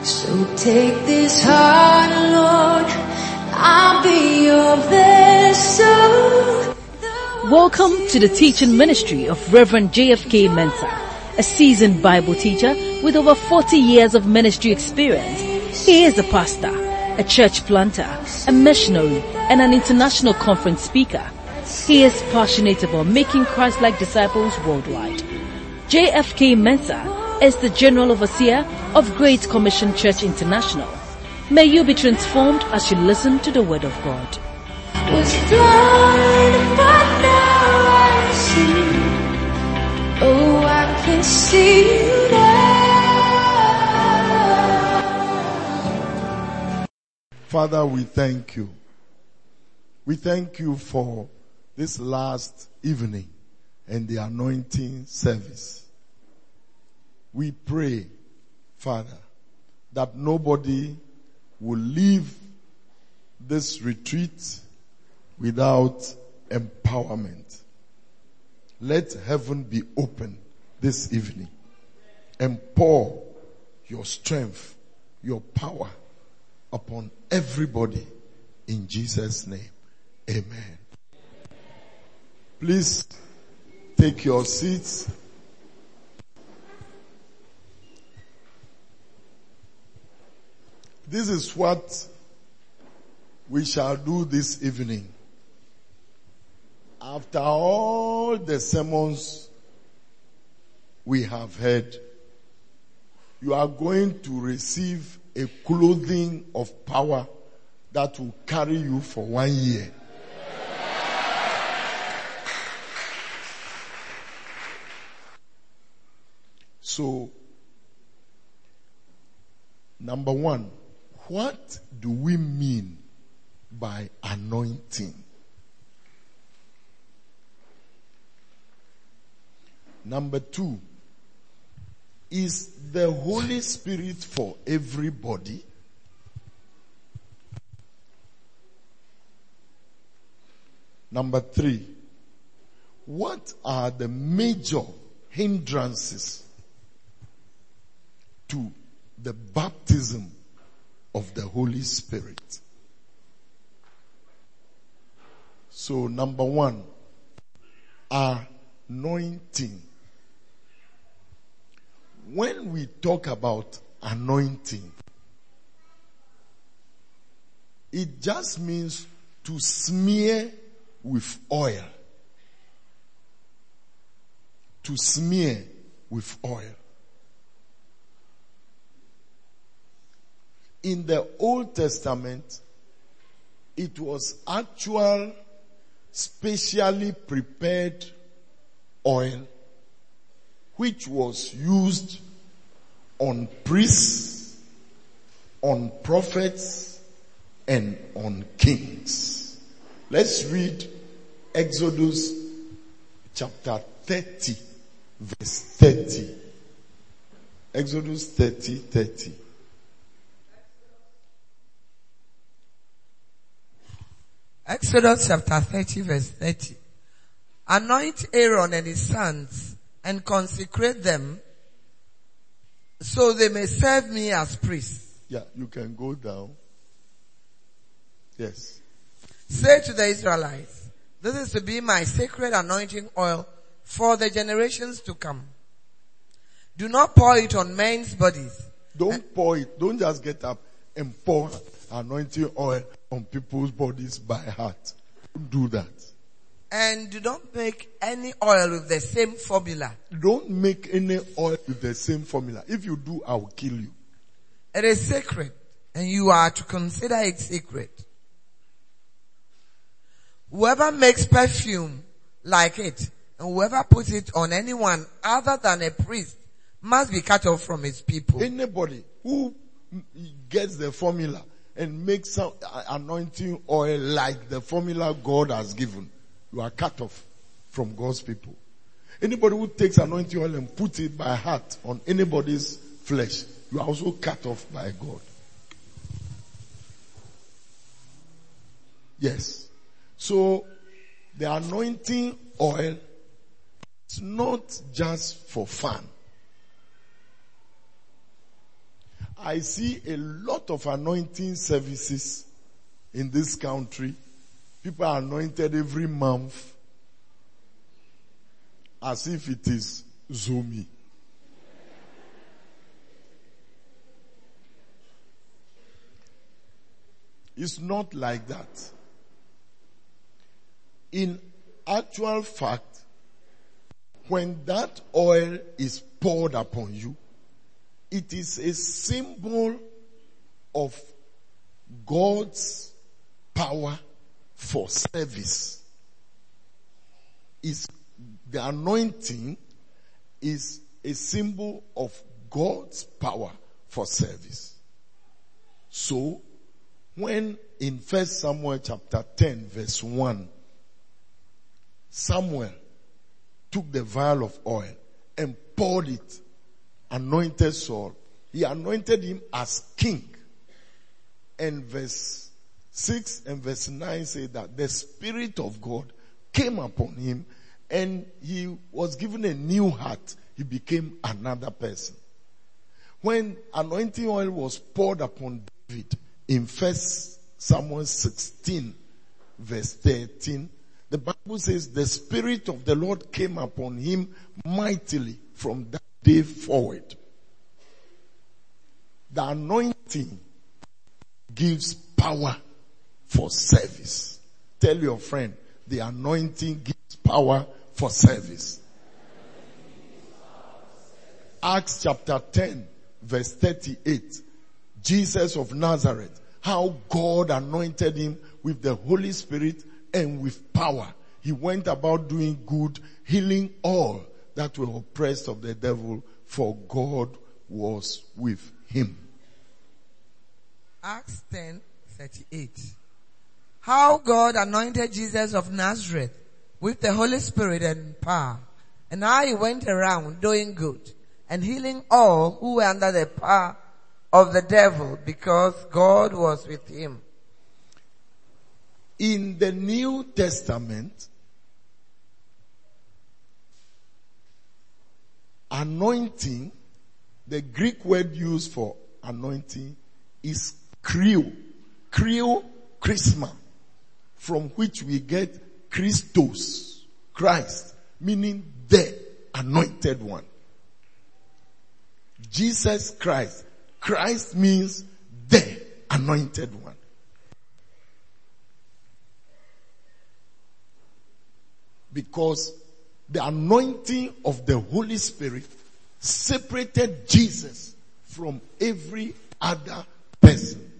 So take this heart, Lord, I'll be your vessel. Welcome to the teaching ministry of Reverend JFK Mensah, a seasoned Bible teacher with over 40 years of ministry experience. He is a pastor, a church planter, a missionary, and an international conference speaker. He is passionate about making Christ-like disciples worldwide. JFK Mensah is the General Overseer of Great Commission Church International. May you be transformed as you listen to the Word of God. Was blind, but now I see. Oh, I can see you now. Father, we thank you. We thank you for this last evening and the anointing service. We pray, Father, that nobody will leave this retreat without empowerment. Let heaven be open this evening and pour your strength, your power upon everybody in Jesus' name. Amen. Please take your seats. This is what we shall do this evening. After all the sermons we have heard, you are going to receive a clothing of power that will carry you for 1 year. So, number one, what do we mean by anointing? Number two, is the Holy Spirit for everybody? Number three, what are the major hindrances to the baptism of the Holy Spirit? So, number one, anointing. When we talk about anointing, it just means to smear with oil. To smear with oil. In the Old Testament, it was actual, specially prepared oil which was used on priests, on prophets, and on kings. Let's read Exodus chapter 30, verse 30. Exodus 30:30. Exodus chapter 30 verse 30. Anoint Aaron and his sons and consecrate them so they may serve me as priests. Yeah, you can go down. Yes. Say to the Israelites, this is to be my sacred anointing oil for the generations to come. Do not pour it on men's bodies. Don't pour it. Don't just get up and pour anointing oil on people's bodies by heart. Don't do that. And do not make any oil with the same formula. Don't make any oil with the same formula. If you do, I will kill you. It is sacred, and you are to consider it sacred. Whoever makes perfume like it, and whoever puts it on anyone other than a priest, must be cut off from his people. Anybody who gets the formula and makes some anointing oil like the formula God has given, you are cut off from God's people. Anybody who takes anointing oil and puts it by heart on anybody's flesh, you are also cut off by God. Yes. So, the anointing oil is not just for fun. I see a lot of anointing services in this country. People are anointed every month as if it is Zumi. It's not like that. In actual fact, when that oil is poured upon you, it is a symbol of God's power for service. The anointing is a symbol of God's power for service. So, when in 1 Samuel chapter 10 verse 1, Samuel took the vial of oil and poured it, anointed Saul, he anointed him as king. And verse 6 and verse 9 say that the Spirit of God came upon him and he was given a new heart. He became another person. When anointing oil was poured upon David in 1 Samuel 16 verse 13, the Bible says the Spirit of the Lord came upon him mightily from that day forward. The anointing gives power for service. Tell your friend, the anointing gives power for service. Acts chapter 10 verse 38. Jesus of Nazareth, how God anointed him with the Holy Spirit and with power. He went about doing good, healing all that were oppressed of the devil, for God was with him. Acts 10:38. How God anointed Jesus of Nazareth with the Holy Spirit and power, and how he went around doing good and healing all who were under the power of the devil, because God was with him. In the New Testament, anointing, the Greek word used for anointing is Krio. Krio, Chrisma, from which we get Christos, Christ, meaning the anointed one. Jesus Christ. Christ means the anointed one. Because the anointing of the Holy Spirit separated Jesus from every other person.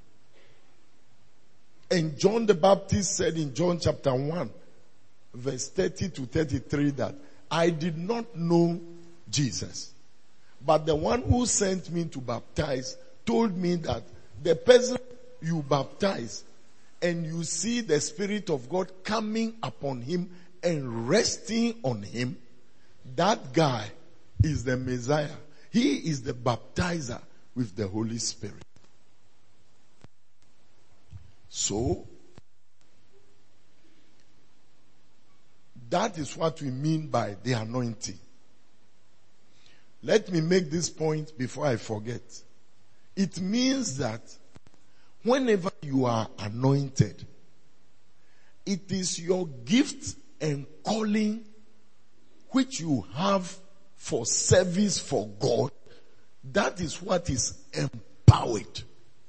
And John the Baptist said in John chapter 1, verse 30 to 33 that I did not know Jesus, but the one who sent me to baptize told me that the person you baptize and you see the Spirit of God coming upon him and resting on him, that guy is the Messiah. He is the baptizer with the Holy Spirit. So, that is what we mean by the anointing. Let me make this point before I forget. It means that whenever you are anointed, it is your gift and calling which you have for service for God. That is what is empowered.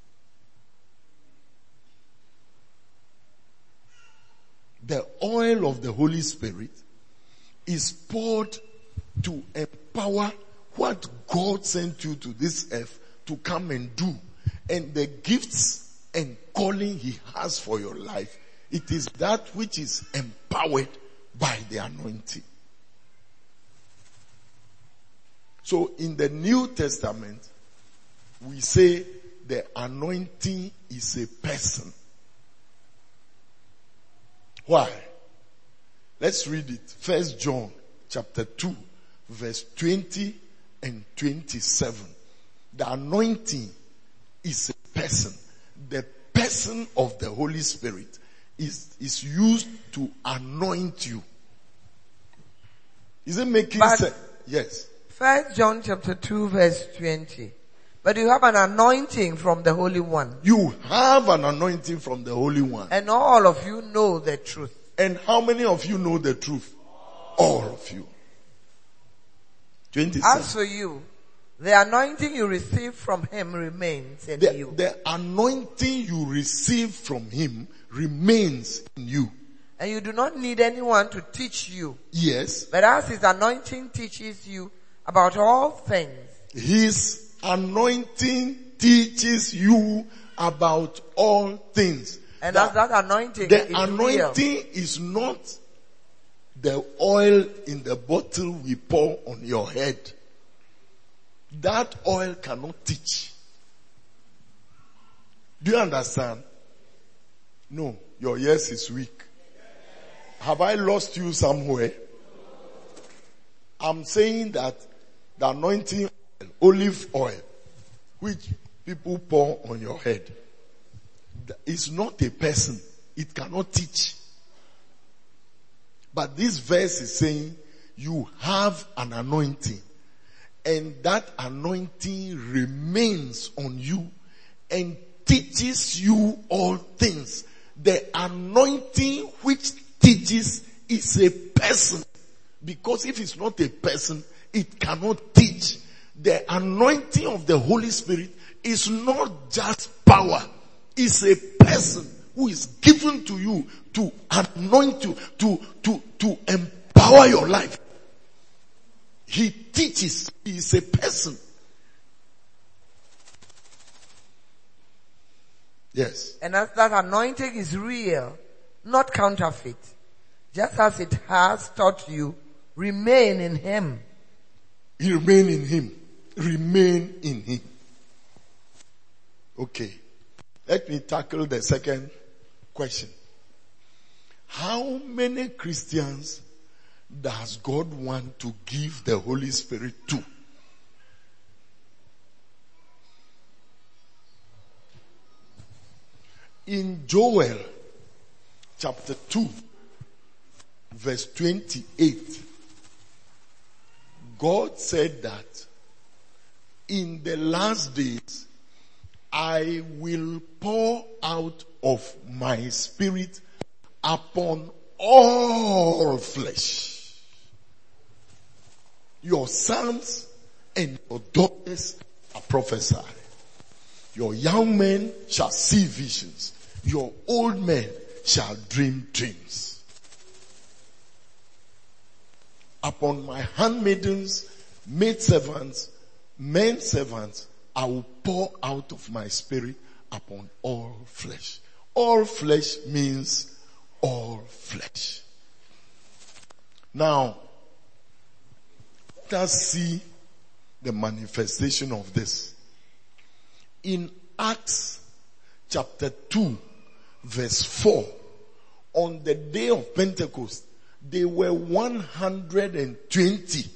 The oil of the Holy Spirit is poured to empower what God sent you to this earth to come and do. And the gifts and calling he has for your life, it is that which is empowered by the anointing. So in the New Testament, we say the anointing is a person. Why? Let's read it. 1 John chapter 2, verse 20 and 27. The anointing is a person. The person of the Holy Spirit is used to anoint you. Is it making sense? Yes. 1 John chapter 2 verse 20. But you have an anointing from the Holy One. You have an anointing from the Holy One. And all of you know the truth. And how many of you know the truth? All of you. 27. As for you, the anointing you receive from him remains in you. The anointing you receive from him remains in you. And you do not need anyone to teach you. Yes. But as his anointing teaches you about all things. His anointing teaches you about all things. And as that anointing the is anointing real, is not the oil in the bottle we pour on your head. That oil cannot teach. Do you understand? No, your yes is weak. Have I lost you somewhere? I'm saying that the anointing oil, olive oil, which people pour on your head, is not a person. It cannot teach. But this verse is saying you have an anointing, and that anointing remains on you and teaches you all things. The anointing which teaches is a person, because if it's not a person, it cannot teach. The anointing of the Holy Spirit is not just power. It's a person who is given to you to anoint you, to empower your life. He teaches. He is a person. Yes. and as that anointing is real, not counterfeit, just as it has taught you, remain in him. You remain in him. Remain in him. Okay. Let me tackle the second question. How many Christians does God want to give the Holy Spirit to? In Joel chapter 2 verse 28, God said that in the last days I will pour out of my spirit upon all flesh. Your sons and your daughters are prophesy. Your young men shall see visions. Your old men shall dream dreams. Upon my handmaidens, maidservants, men servants, I will pour out of my spirit upon all flesh. All flesh means all flesh. Now, let us see the manifestation of this. In Acts chapter 2 verse 4, on the day of Pentecost, they were 120.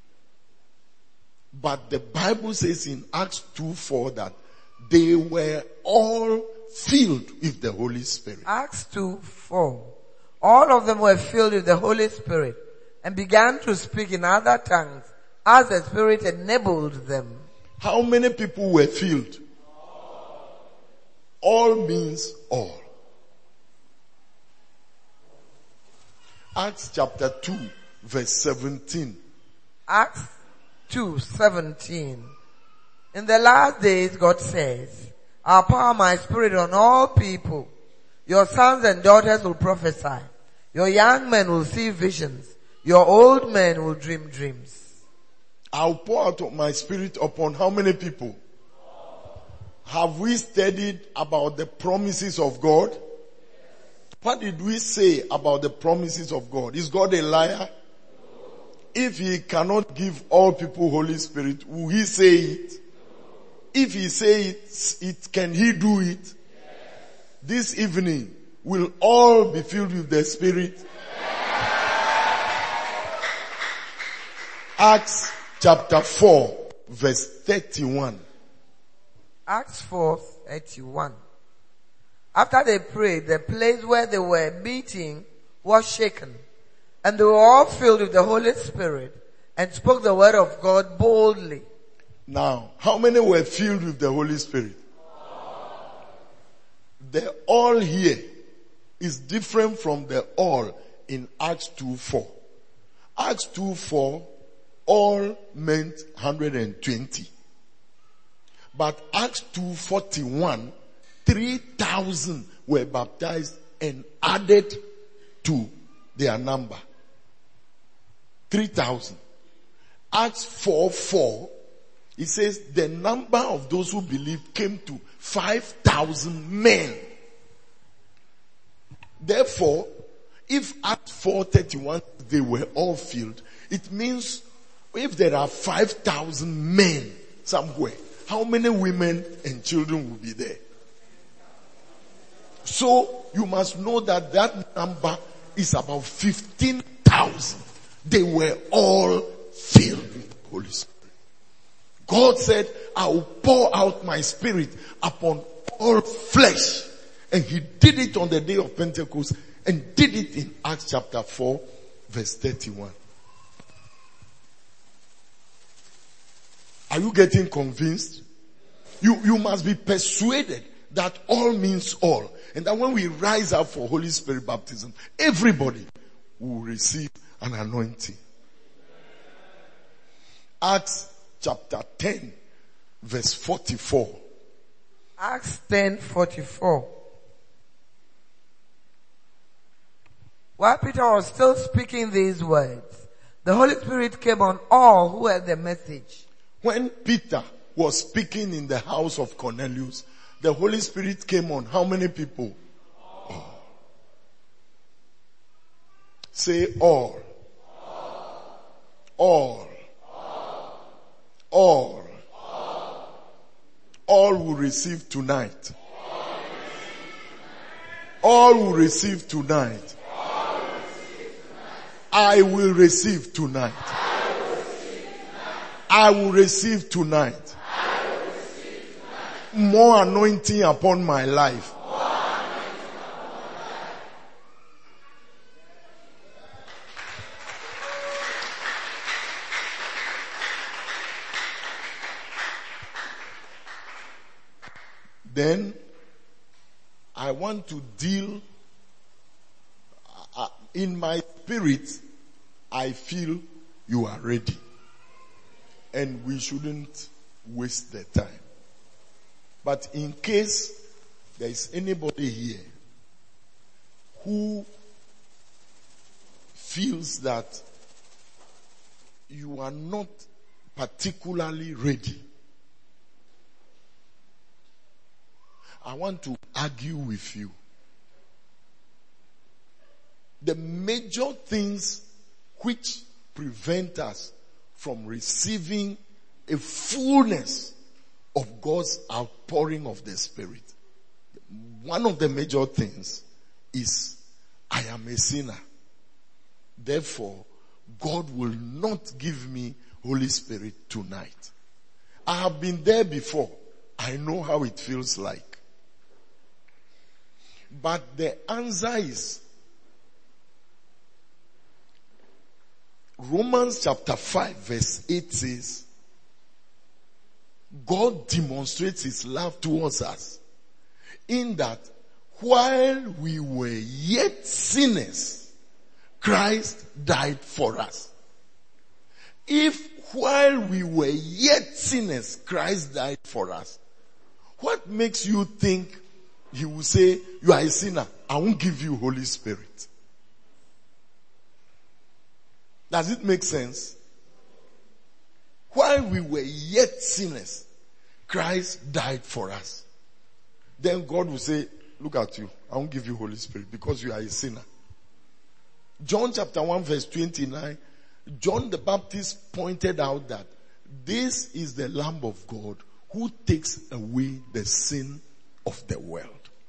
But the Bible says in Acts 2:4 that they were all filled with the Holy Spirit. Acts 2:4. All of them were filled with the Holy Spirit and began to speak in other tongues as the Spirit enabled them. How many people were filled? All means all. Acts chapter 2 verse 17. Acts 2:17. In the last days, God says, I'll pour my spirit on all people. Your sons and daughters will prophesy. Your young men will see visions. Your old men will dream dreams. I'll pour out of my spirit upon how many people? Have we studied about the promises of God? What did we say about the promises of God? Is God a liar? If he cannot give all people Holy Spirit, will he say it? If he say it, can he do it? This evening, will all be filled with the Spirit? Acts chapter 4 verse 31. Acts 4:31. After they prayed, the place where they were meeting was shaken, and they were all filled with the Holy Spirit and spoke the word of God boldly. Now, how many were filled with the Holy Spirit? The all here is different from the all in Acts 2:4. Acts 2:4, all meant 120. But Acts 2:41, 3,000 were baptized and added to their number. 3,000. Acts 4:4, it says the number of those who believed came to 5,000 men. Therefore, if Acts 4:31 they were all filled, it means if there are 5,000 men somewhere, how many women and children will be there? So you must know that that number is about 15,000. They were all filled with the Holy Spirit. God said, I will pour out my Spirit upon all flesh. And he did it on the day of Pentecost and did it in Acts chapter 4 verse 31. Are you getting convinced? You must be persuaded that all means all. And that when we rise up for Holy Spirit baptism, everybody will receive an anointing. Acts chapter 10 verse 44. Acts 10:44. While Peter was still speaking these words, the Holy Spirit came on all who heard the message. When Peter was speaking in the house of Cornelius, the Holy Spirit came on how many people? All. Say all. All. All. All will receive tonight. All will receive tonight. I will receive tonight. I will receive tonight. More anointing upon my life. Then I want to deal in my spirit. I feel you are ready. And we shouldn't waste the time. But in case there is anybody here who feels that you are not particularly ready, I want to argue with you. The major things which prevent us from receiving a fullness of God's outpouring of the Spirit, one of the major things is I am a sinner. Therefore, God will not give me Holy Spirit tonight. I have been there before. I know how it feels like. But the answer is Romans chapter 5 verse 8 says, God demonstrates his love towards us in that while we were yet sinners, Christ died for us. If while we were yet sinners, Christ died for us, what makes you think he will say, you are a sinner, I won't give you Holy Spirit? Does it make sense? While we were yet sinners, Christ died for us. Then God will say, look at you, I won't give you Holy Spirit because you are a sinner. John chapter 1 verse 29, John the Baptist pointed out that this is the Lamb of God who takes away the sin of the world.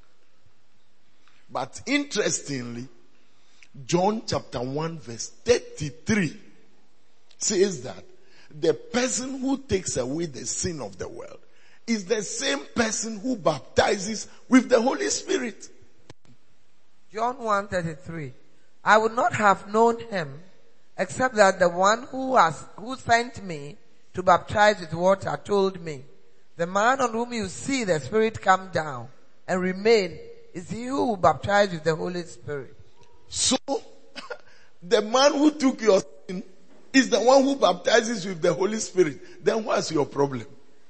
But interestingly, John chapter 1 verse 33 says that the person who takes away the sin of the world is the same person who baptizes with the Holy Spirit. John 1:33. I would not have known him except that the one who sent me to baptize with water told me, the man on whom you see the Spirit come down and remain is he who will baptize with the Holy Spirit. So, the man who took your sin is the one who baptizes with the Holy Spirit. Then what's your problem?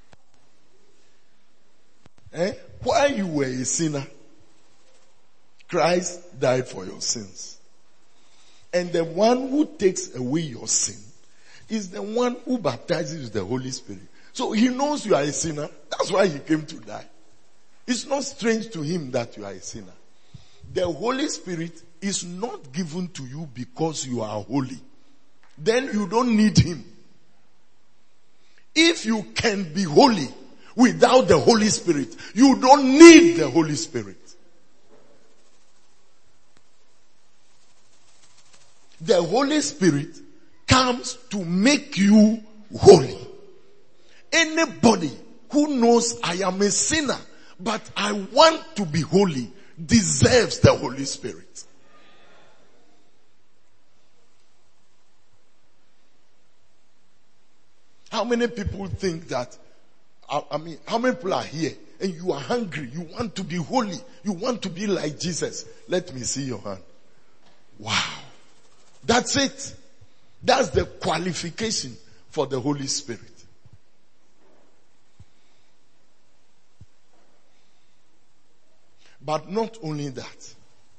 While you were a sinner, Christ died for your sins. And the one who takes away your sin is the one who baptizes with the Holy Spirit. So he knows you are a sinner. That's why he came to die. It's not strange to him that you are a sinner. The Holy Spirit is not given to you because you are holy. Then you don't need him. If you can be holy without the Holy Spirit, you don't need the Holy Spirit. The Holy Spirit comes to make you holy. Anybody who knows I am a sinner, but I want to be holy, deserves the Holy Spirit. How many people think that, how many people are here and you are hungry, you want to be holy, you want to be like Jesus? Let me see your hand. Wow. That's it. That's the qualification for the Holy Spirit. But not only that.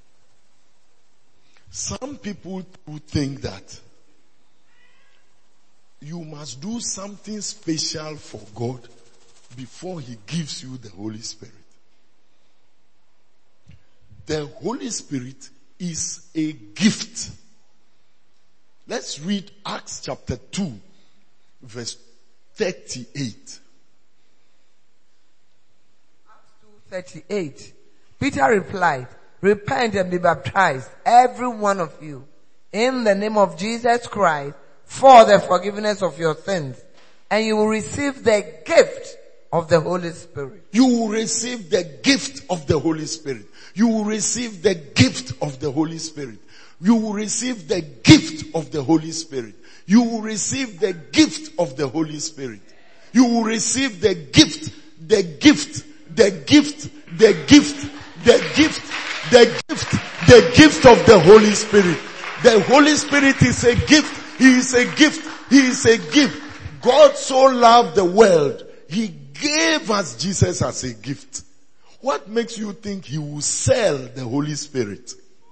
Some people who think that you must do something special for God before he gives you the Holy Spirit. The Holy Spirit is a gift. Let's read Acts chapter 2, verse 38. Acts 2:38. Peter replied, repent and be baptized, every one of you, in the name of Jesus Christ, for the forgiveness of your sins, and you will receive the gift of the Holy Spirit. You will receive the gift of the Holy Spirit. You will receive the gift of the Holy Spirit. You will receive the gift of the Holy Spirit. You will receive the gift of the Holy Spirit. You will receive the gift, the gift, the gift, the gift, the gift, the gift, the gift of the Holy Spirit. The Holy Spirit is a gift. He is a gift. He is a gift. God so loved the world, he gave us Jesus as a gift. What makes you think he will sell the Holy Spirit?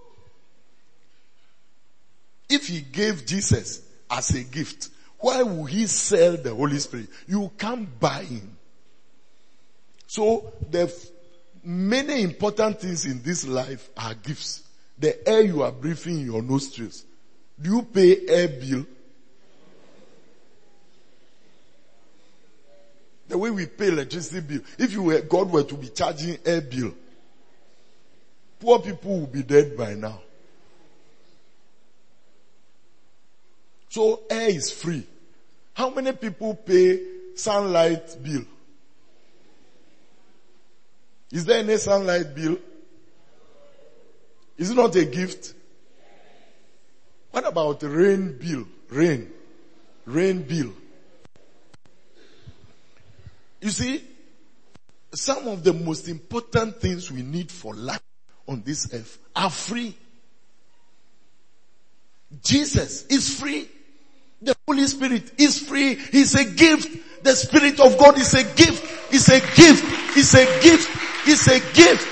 If he gave Jesus as a gift, why would he sell the Holy Spirit? You can't buy him. So the many important things in this life are gifts. The air you are breathing in your nostrils. Do you pay air bill? The way we pay electricity bill. If God were to be charging air bill, poor people would be dead by now. So air is free. How many people pay sunlight bill? Is there any sunlight bill? Is it not a gift? What about the rain bill? Rain bill. You see, some of the most important things we need for life on this earth are free. Jesus is free. The Holy Spirit is free. He's a gift. The Spirit of God is a gift. It's a gift. It's a gift. It's a gift.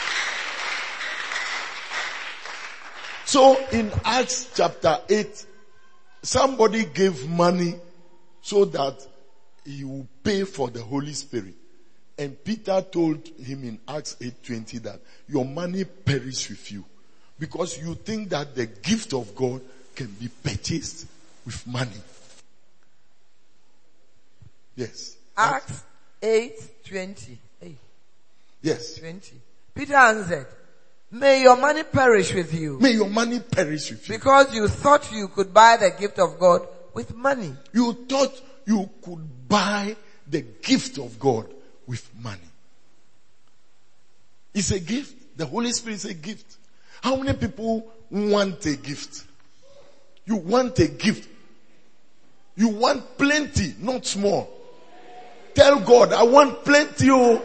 So in Acts chapter 8, somebody gave money so that he will pay for the Holy Spirit. And Peter told him in Acts 8:20 that your money perish with you because you think that the gift of God can be purchased with money. Yes. Acts 8:20. Yes. 20. Peter answered, may your money perish with you. May your money perish with you. Because you thought you could buy the gift of God with money. You thought you could buy the gift of God with money. It's a gift. The Holy Spirit is a gift. How many people want a gift? You want a gift. You want plenty, not small. Tell God, I want plenty. Oh.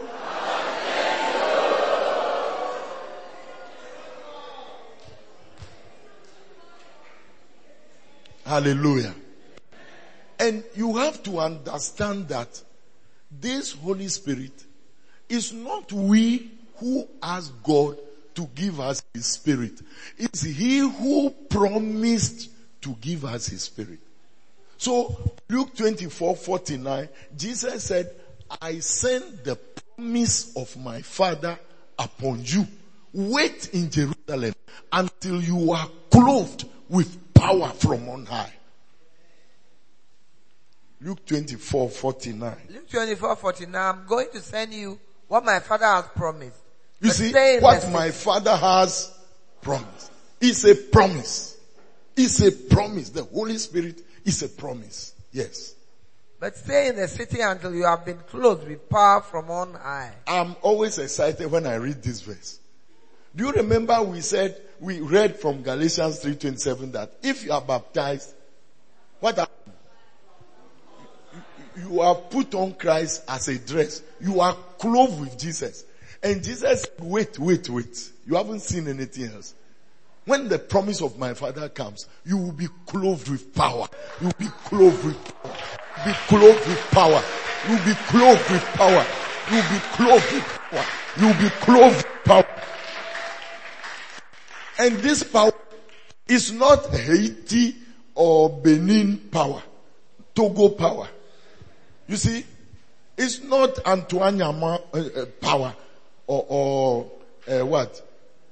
Hallelujah. And you have to understand that this Holy Spirit is not we who ask God to give us His Spirit. It's He who promised to give us His Spirit. So Luke 24:49, Jesus said, I send the promise of my Father upon you. Wait in Jerusalem until you are clothed with power from on high. Luke 24:49. Luke 24:49. I'm going to send you what my Father has promised. You see, what my Father has promised. It's a promise. It's a promise. The Holy Spirit is a promise. Yes. But stay in the city until you have been clothed with power from on high. I'm always excited when I read this verse. Do you remember we read from Galatians 3:27 that if you are baptized, what happened? You are put on Christ as a dress. You are clothed with Jesus. And Jesus said, wait. You haven't seen anything else. When the promise of my Father comes, you will be clothed with power. You will be clothed with power. Be clothed with power. You will be clothed with power. You will be clothed with power. You will be clothed with power. And this power is not Haiti or Benin power. Togo power. You see, it's not Antoine power or what?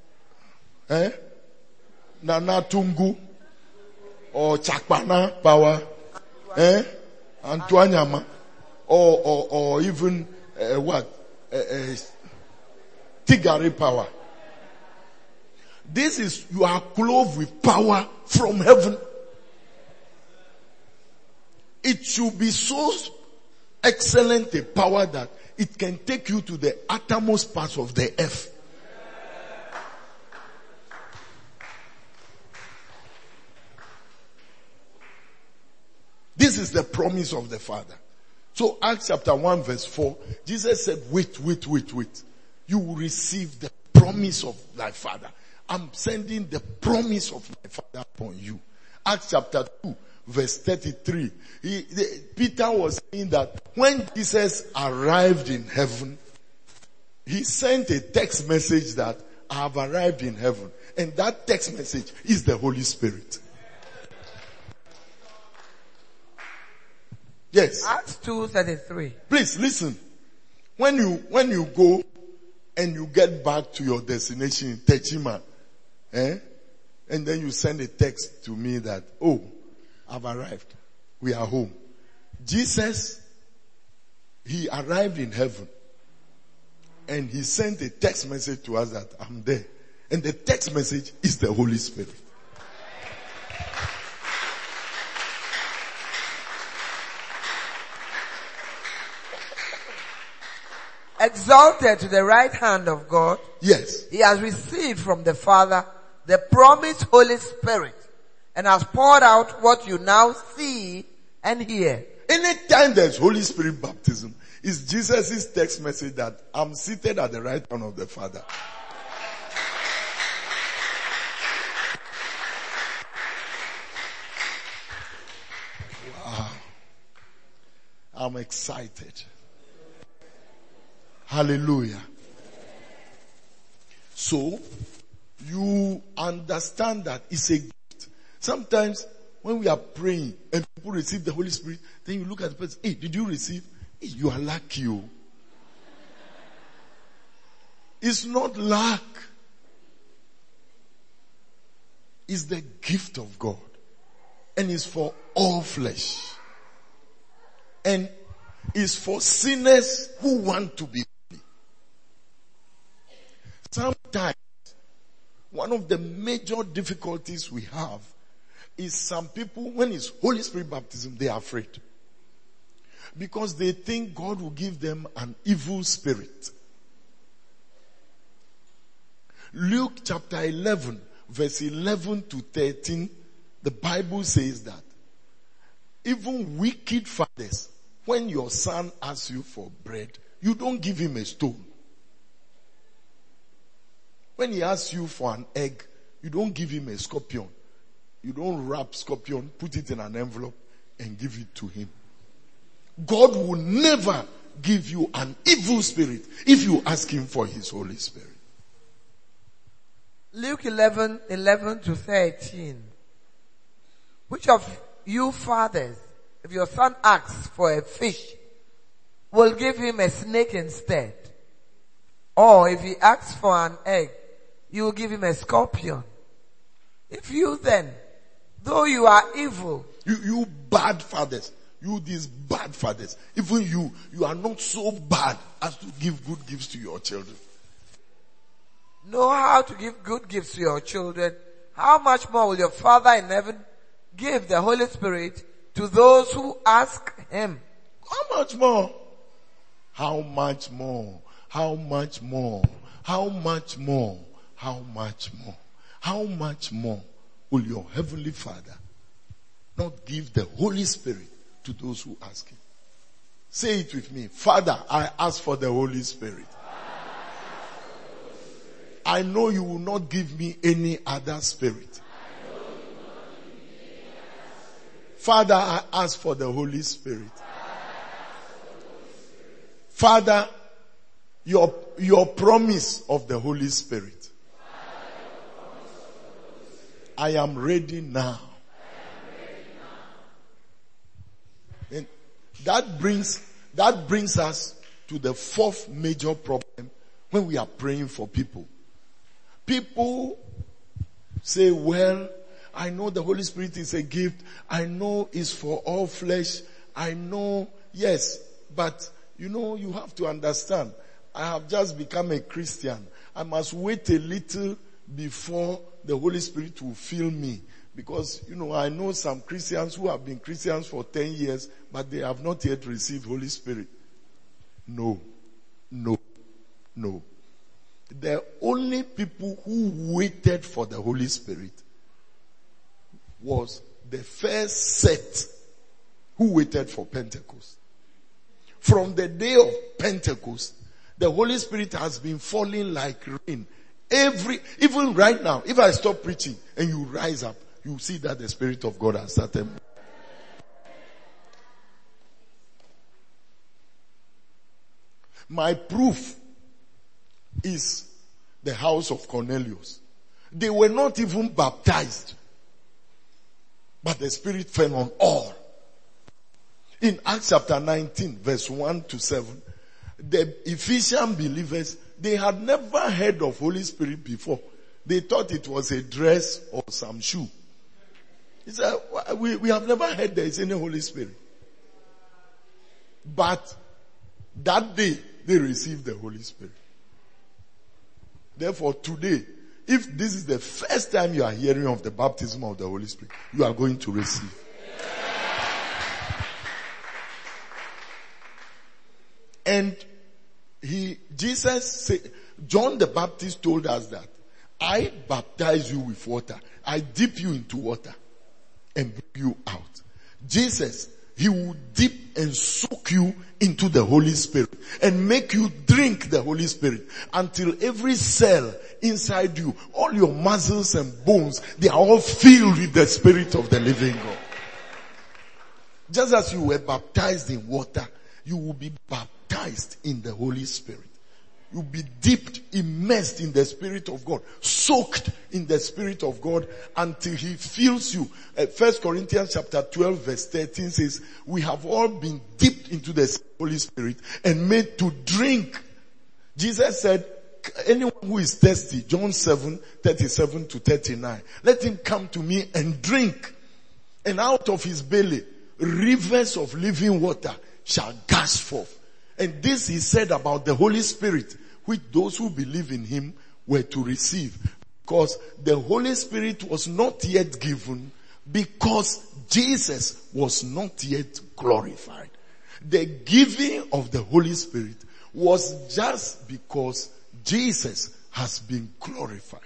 Nana Tungu or Chakpana power. Antoine Yama or even what? Tigari power. This is, you are clothed with power from heaven. It should be so excellent a power that it can take you to the uttermost parts of the earth. This is the promise of the Father. So Acts chapter 1 verse 4, Jesus said, wait. You will receive the promise of thy Father. I'm sending the promise of my Father upon you. Acts chapter 2 verse 33. Peter was saying that when Jesus arrived in heaven, he sent a text message that I have arrived in heaven. And that text message is the Holy Spirit. Yes. Acts 2:33. Please listen. When you go and you get back to your destination in Techima, and then you send a text to me that, oh, I've arrived. We are home. Jesus, he arrived in heaven and he sent a text message to us that I'm there. And the text message is the Holy Spirit. Exalted to the right hand of God. Yes. He has received from the Father the promised Holy Spirit and has poured out what you now see and hear. Anytime there's Holy Spirit baptism, it's Jesus' text message that I'm seated at the right hand of the Father. Wow. I'm excited. Hallelujah. So, you understand that it's a gift. Sometimes when we are praying and people receive the Holy Spirit, then you look at the person, hey, did you receive? Hey, you are lucky. It's not luck. It's the gift of God. And it's for all flesh. And it's for sinners who want to be holy. Sometimes, one of the major difficulties we have is some people, when it's Holy Spirit baptism, they are afraid. Because they think God will give them an evil spirit. Luke chapter 11, verse 11 to 13, the Bible says that even wicked fathers, when your son asks you for bread, you don't give him a stone. When he asks you for an egg, you don't give him a scorpion. You don't wrap scorpion, put it in an envelope and give it to him. God will never give you an evil spirit if you ask him for his Holy Spirit. Luke 11:11-13. Which of you fathers, if your son asks for a fish, will give him a snake instead? Or if he asks for an egg, you will give him a scorpion? If you then, though you are evil, you bad fathers, you these bad fathers, even you are not so bad as to give good gifts to your children. Know how to give good gifts to your children, how much more will your Father in heaven give the Holy Spirit to those who ask him? How much more? How much more? How much more? How much more? How much more? How much more will your heavenly Father not give the Holy Spirit to those who ask him? Say it with me. Father, I ask for the Holy Spirit. I know you will not give me any other spirit. Father, I ask for the Holy Spirit. Father, your promise of the Holy Spirit. I am ready now. And that brings us to the fourth major problem when we are praying for people. People say, well, I know the Holy Spirit is a gift. I know it's for all flesh. I know, yes, but you have to understand. I have just become a Christian. I must wait a little before the Holy Spirit will fill me. Because, I know some Christians who have been Christians for 10 years, but they have not yet received Holy Spirit. No. The only people who waited for the Holy Spirit was the first set who waited for Pentecost. From the day of Pentecost, the Holy Spirit has been falling like rain. Even right now, if I stop preaching and you rise up, you see that the Spirit of God has started. My proof is the house of Cornelius. They were not even baptized, but the Spirit fell on all. In Acts chapter 19, verse 1-7, the Ephesian believers, they had never heard of Holy Spirit before. They thought it was a dress or some shoe. He said, we have never heard there is any Holy Spirit. But that day, they received the Holy Spirit. Therefore, today, if this is the first time you are hearing of the baptism of the Holy Spirit, you are going to receive. And Jesus said, John the Baptist told us that, I baptize you with water. I dip you into water and bring you out. Jesus, he will dip and soak you into the Holy Spirit and make you drink the Holy Spirit until every cell inside you, all your muscles and bones, they are all filled with the Spirit of the living God. Just as you were baptized in water, you will be baptized in the Holy Spirit. You'll be dipped, immersed in the Spirit of God, soaked in the Spirit of God until he fills you. 1 Corinthians chapter 12 verse 13 says, we have all been dipped into the Holy Spirit and made to drink. Jesus said, anyone who is thirsty, John 7:37-39, let him come to me and drink. And out of his belly, rivers of living water shall gush forth. And this he said about the Holy Spirit, which those who believe in him were to receive. Because the Holy Spirit was not yet given because Jesus was not yet glorified. The giving of the Holy Spirit was just because Jesus has been glorified.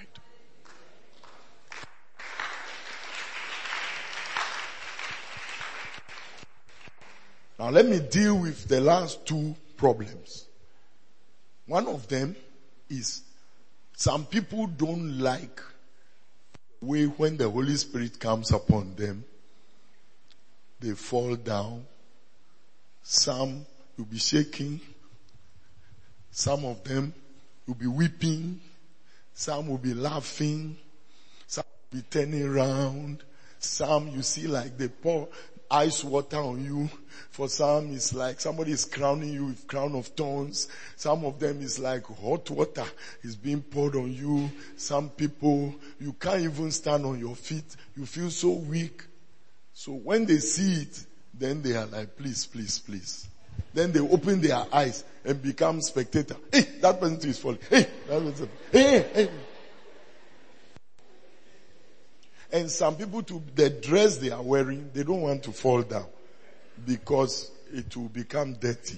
Now let me deal with the last two problems. One of them is some people don't like the way when the Holy Spirit comes upon them, they fall down. Some will be shaking. Some of them will be weeping. Some will be laughing. Some will be turning around. Some you see like they pour ice water on you. For some it's like somebody is crowning you with crown of thorns. Some of them is like hot water is being poured on you. Some people, you can't even stand on your feet. You feel so weak. So when they see it, then they are like, please, please, please. Then they open their eyes and become spectator. Hey, that person is falling. Hey, that person. Hey, hey. And some people, the dress they are wearing, they don't want to fall down because it will become dirty.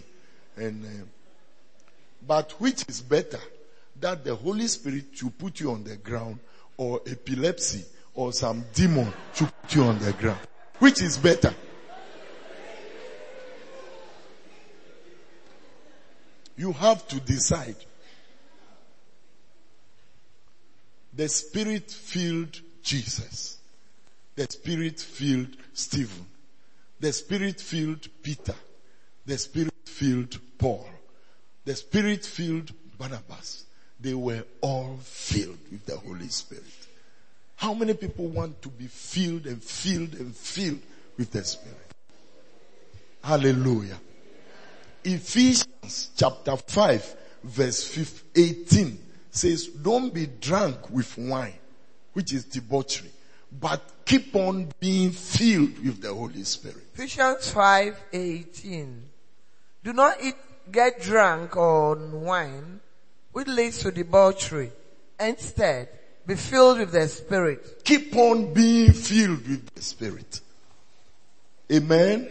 But which is better? That the Holy Spirit should put you on the ground, or epilepsy or some demon should put you on the ground. Which is better? You have to decide. The Spirit-filled Jesus. The Spirit-filled Stephen. The Spirit-filled Peter. The Spirit-filled Paul. The Spirit-filled Barnabas. They were all filled with the Holy Spirit. How many people want to be filled and filled and filled with the Spirit? Hallelujah. Ephesians chapter 5 verse 18 says, don't be drunk with wine, which is debauchery, but keep on being filled with the Holy Spirit. Ephesians 5:18. Do not get drunk on wine, which leads to debauchery. Instead, be filled with the Spirit. Keep on being filled with the Spirit. Amen.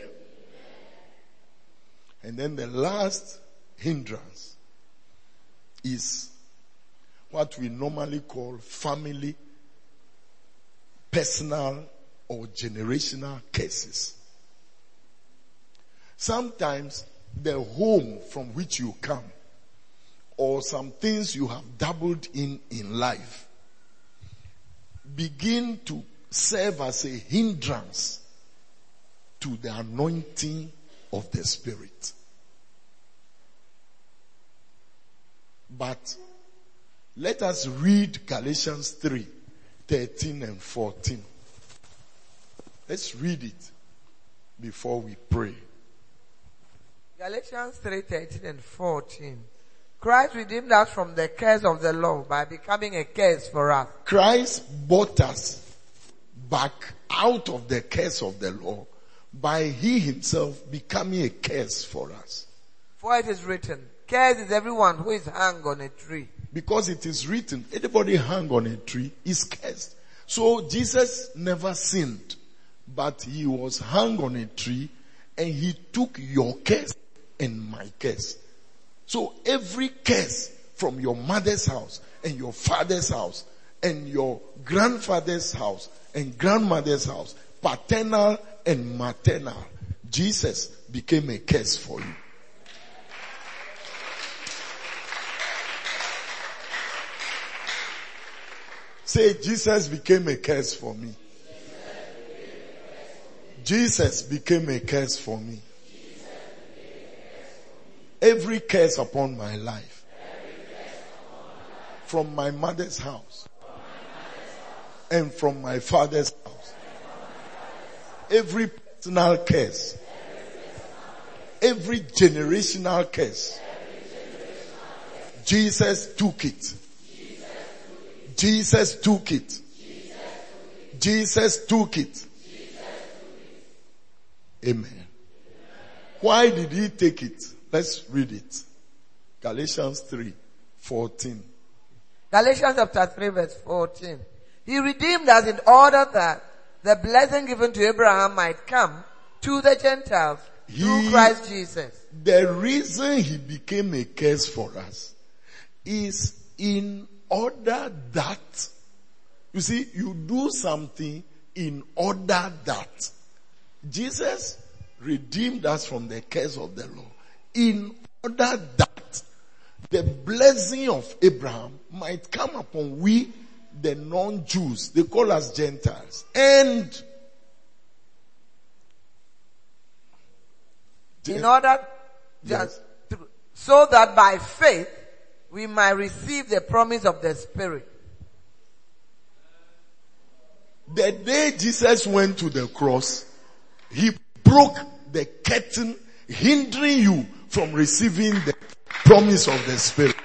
And then the last hindrance is what we normally call family, personal, or generational curses. Sometimes the home from which you come, or some things you have dabbled in life, begin to serve as a hindrance to the anointing of the Spirit. But let us read Galatians 3:13 and 14. Let's read it before we pray. Galatians 3:13 and 14. Christ redeemed us from the curse of the law by becoming a curse for us. Christ bought us back out of the curse of the law by he himself becoming a curse for us. For it is written, cursed is everyone who is hung on a tree. Because it is written, anybody hung on a tree is cursed. So Jesus never sinned, but he was hung on a tree and he took your curse and my curse. So every curse from your mother's house and your father's house and your grandfather's house and grandmother's house, paternal and maternal, Jesus became a curse for you. Say, Jesus became a curse for me. Jesus became a curse for me. Every curse upon my life, from my mother's house and from my father's house, every personal curse, every generational curse, Jesus took it. Jesus took it. Jesus took it. Amen. Why did he take it? Let's read it. Galatians 3:14. Galatians chapter 3 verse 14. He redeemed us in order that the blessing given to Abraham might come to the Gentiles through Christ Jesus. The reason he became a curse for us is in order that, you see, you do something in order that. Jesus redeemed us from the curse of the law, in order that the blessing of Abraham might come upon we, the non-Jews. They call us Gentiles. And in order yes. so that by faith we might receive the promise of the Spirit. The day Jesus went to the cross, he broke the curtain hindering you from receiving the promise of the Spirit.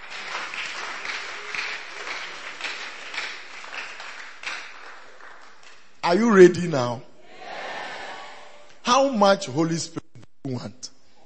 Are you ready now? How much Holy Spirit do you want?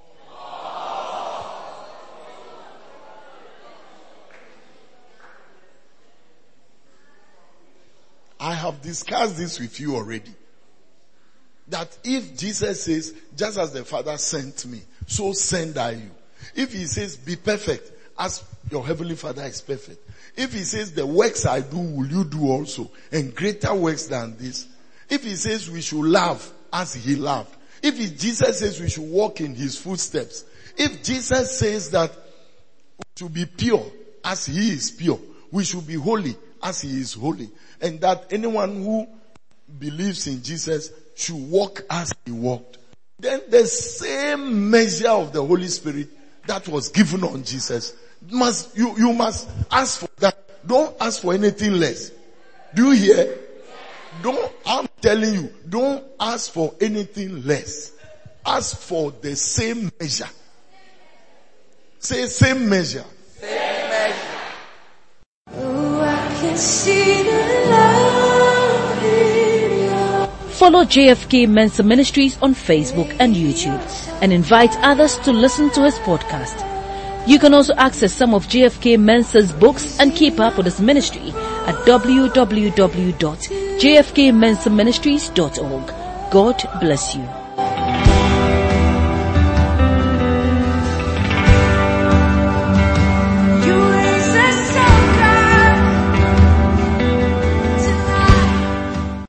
I have discussed this with you already. That if Jesus says, just as the Father sent me, so send I you. If he says, be perfect, as your heavenly Father is perfect. If he says, the works I do, will you do also, and greater works than this. If he says, we should love as he loved. If Jesus says, we should walk in his footsteps. If Jesus says that we should be pure as he is pure. We should be holy as he is holy. And that anyone who believes in Jesus should walk as he walked. Then the same measure of the Holy Spirit that was given on Jesus you must ask for that. Don't ask for anything less. Do you hear? I'm telling you, don't ask for anything less. Ask for the same measure. Say same measure. Same measure. Oh, I can see the love in your Follow JFK Mensa Ministries on Facebook and YouTube and invite others to listen to his podcast. You can also access some of JFK Mensa's books and keep up with his ministry at www.jfkmensaministries.org. God bless you.